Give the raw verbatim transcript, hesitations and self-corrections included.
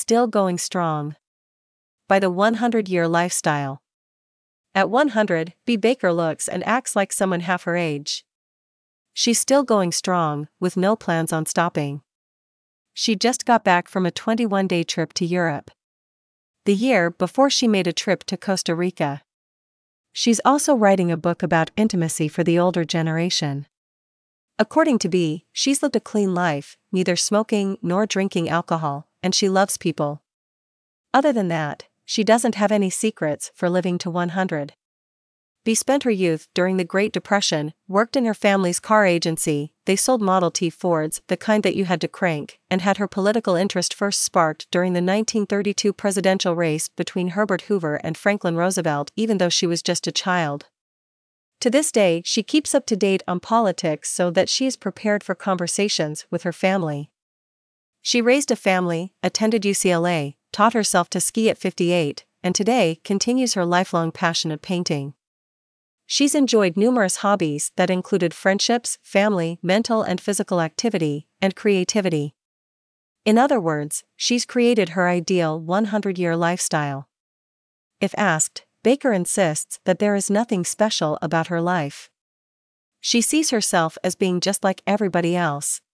still going strong. By the one hundred year lifestyle. At one hundred, B. Baker looks and acts like someone half her age. She's still going strong, with no plans on stopping. She just got back from a twenty-one day trip to Europe. The year before, she made a trip to Costa Rica. She's also writing a book about intimacy for the older generation. According to B, she's lived a clean life, neither smoking nor drinking alcohol, and she loves people. Other than that, she doesn't have any secrets for living to one hundred. B spent her youth during the Great Depression, worked in her family's car agency. They sold Model T Fords, the kind that you had to crank, and had her political interest first sparked during the nineteen thirty-two presidential race between Herbert Hoover and Franklin Roosevelt, even though she was just a child. To this day, she keeps up to date on politics so that she is prepared for conversations with her family. She raised a family, attended U C L A, taught herself to ski at fifty-eight, and today continues her lifelong passion of painting. She's enjoyed numerous hobbies that included friendships, family, mental and physical activity, and creativity. In other words, she's created her ideal one hundred year lifestyle. If asked, Baker insists that there is nothing special about her life. She sees herself as being just like everybody else.